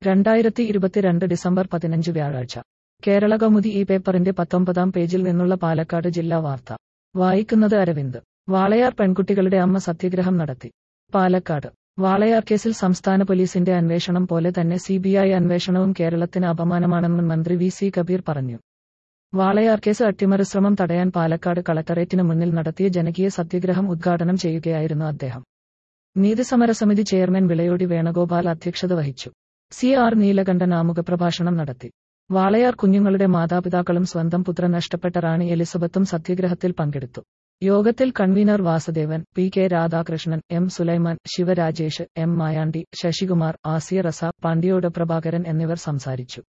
2022 December 15 വ്യാഴാഴ്ച കേരളകൗമുദി ഈ പേപ്പറിന്റെ 19-ാം പേജിൽ നിന്നുള്ള പാലക്കാട് ജില്ലാ വാർത്ത വായിക്കുന്നത് അരവിന്ദ്. വാളയാർ പെൺകുട്ടികളുടെ അമ്മ സത്യഗ്രഹം നടത്തി. പാലക്കാട്. വാളയാർ കേസിൽ സംസ്ഥാന പോലീസിന്റെ അന്വേഷണം പോലെ തന്നെ CBI അന്വേഷണവും കേരളത്തിന് അപമാനമാണെന്ന് മന്ത്രി വി.സി. കബീർ പറഞ്ഞു. വാളയാർ കേസ് അട്ടിമറിശ്രമം തടയാൻ പാലക്കാട് കളക്ടറേറ്റിന് മുന്നിൽ നടത്തിയ ജനകീയ സത്യഗ്രഹം ഉദ്ഘാടനം ചെയ്യുകയായിരുന്നു അദ്ദേഹം. നീതിസമരസമിതി ചെയർമാൻ വിളയോടി വേണുഗോപാൽ അധ്യക്ഷത വഹിച്ചു. CR നീലകണ്ഠൻ ആമുഖപ്രഭാഷണം നടത്തി. വാളയാർ കുഞ്ഞുങ്ങളുടെ മാതാപിതാക്കളും സ്വന്തം പുത്രൻ നഷ്ടപ്പെട്ട റാണി എലിസബത്തും സത്യഗ്രഹത്തിൽ പങ്കെടുത്തു. യോഗത്തിൽ convener Vasudevan, P.K. Radhakrishnan, M. Sulaiman, Sivarajesh, M. Mayandi, Sasikumar, Asiya Raza, Pandyode Prabhakaran എന്നിവർ സംസാരിച്ചു.